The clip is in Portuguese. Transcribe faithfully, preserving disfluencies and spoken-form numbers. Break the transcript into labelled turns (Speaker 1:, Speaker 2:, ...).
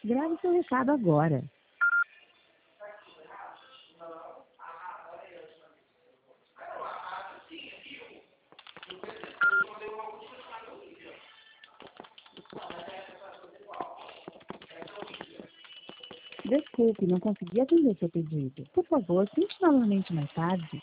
Speaker 1: Grave seu recado agora. Desculpe, não consegui atender seu pedido. Por favor, tente novamente mais tarde.